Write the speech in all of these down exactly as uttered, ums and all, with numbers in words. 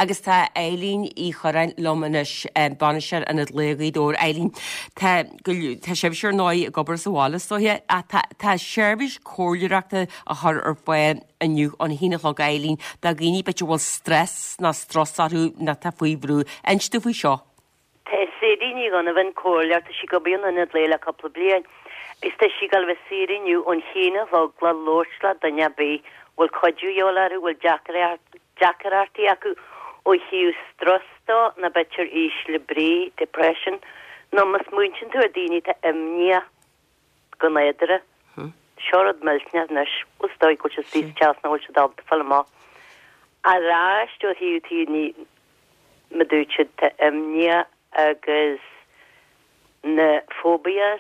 agus tá Eileen í chorain lomanis banisir an légaídór Eileen tá sebhisiir nói gobar sa bhála sóthe a tá seirbhís cóirleachta a thar ar foiil aniu an híine le Eileen da gíní beitte bhfuil stress na strosarú na tá faoi brú einstu faoi seo. Tá sédíní gan a bhain cóirleachta si go bíon an léile coppla blian. Is tá si gal bheith síriú an híine bhag le lórsla danne bé bhfuil coidúolaú bhfuil jacarartí acu ó hiú strostá na betir ís le brí depression nó mas muintin tú a daoine tá imnia go néidir seorad millne nes ústáid go sí teas na bhfuil se dábta fallá a ráistú hiú tíní medúid tá imnia agus na fóbias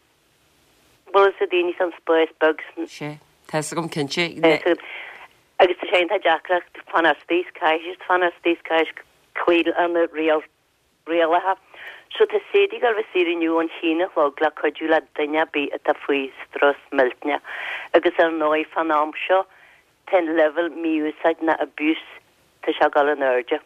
bol a daoine san spéis bugs sé Tá gom cinse agus sé tá deachreacht fan spéis caiis fan spéis caiis chuil an réal réalathe so tá sédig gal bheith síriú an China log le coidú le daine bí a tá faoi stras miltne agus ar nói fan am seo ten level miúsáid na abús tá se gal an airde.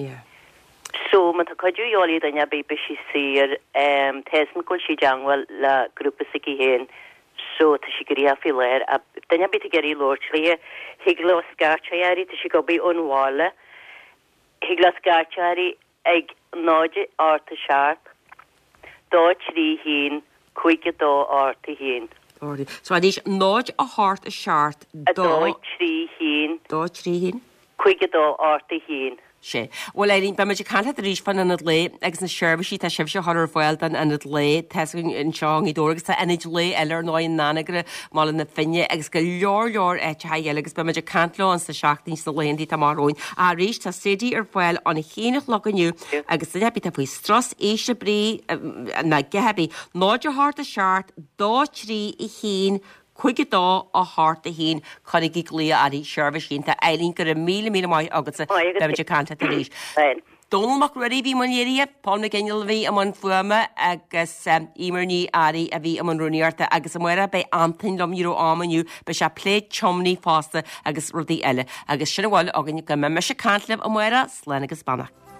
So man tá coidúolaí daine bí be si sir tesan goil si deanghfuil le grúpa sici héin so tá si gurí a fi léir a daine bit a geirí lóirtlia higlas gartearí tá si go bí ónháile higlas gartearí ag náide áta seart dá trí hín chuige dó áta hín. So dís náid a háart a seart dó trí hín dó trí hín chuige dó áta hín. sé. Bhil Eileen be meidir canta a rís fan an lé agus na seirbhísí tá sibh se thar foiil an an lé teing in seán í dógus tá inid lé eilear ná in nánagre má na finne agus go leor leor éit heile agus be meidir cantló an sa seachtaí sa léondaí tá marróin a rís tá sédí ar foiil an chéanach leganiu agus hebí tá faoi stras éise brí na gehebí náid a háart a seart dá trí i chéan chuige dá a háart a hín chunig í lí aí seirbhís cínta Eileen gur mí mí mai agus beidir canta a ríis. Donalach ruí bhí manéí Paul na gceil bhí am an fuama agus immarní airí a bhí am an runúirta agus muire be antain lom író amaniu be se pléid chomní fásta agus rudí eile agus sinna bháil agan go me me se cantlih a muire slena agus banna.